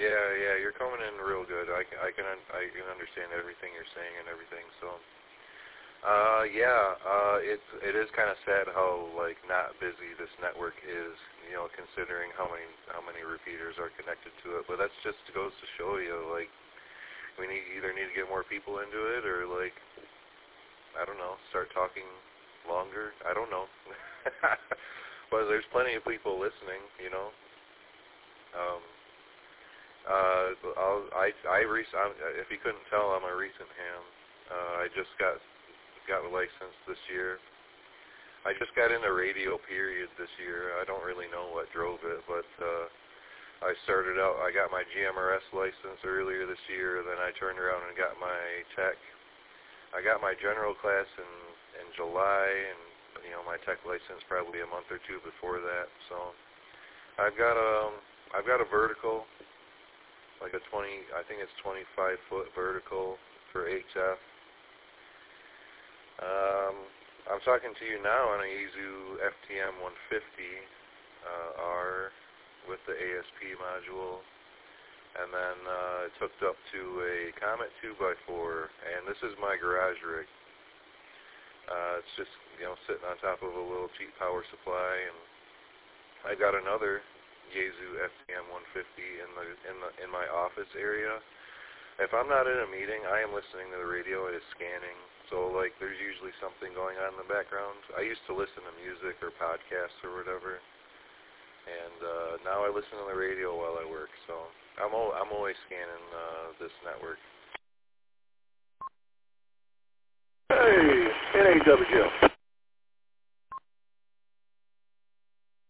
Yeah, you're coming in real good. I can understand everything you're saying and everything. So, it is kind of sad how like not busy this network is. You know, considering how many repeaters are connected to it. But that's just goes to show you, like, we either need to get more people into it, or like, I don't know, start talking longer. I don't know. But there's plenty of people listening. You know. If you couldn't tell, I'm a recent ham. I just got a license this year. I just got into radio period this year. I don't really know what drove it, but I started out, I got my GMRS license earlier this year, then I turned around and got my tech. I got my general class in July, and you know, my tech license probably a month or two before that. So I've got a vertical, like a 25 foot vertical for HF. I'm talking to you now on a Yaesu FTM 150R with the ASP module, and then it's hooked up to a Comet 2x4, and this is my garage rig. It's just, you know, sitting on top of a little cheap power supply, and I got another Yaesu FTM 150 in my office area. If I'm not in a meeting, I am listening to the radio. It is scanning. So, like, there's usually something going on in the background. I used to listen to music or podcasts or whatever, and now I listen to the radio while I work. So I'm always scanning this network. Hey, NAW.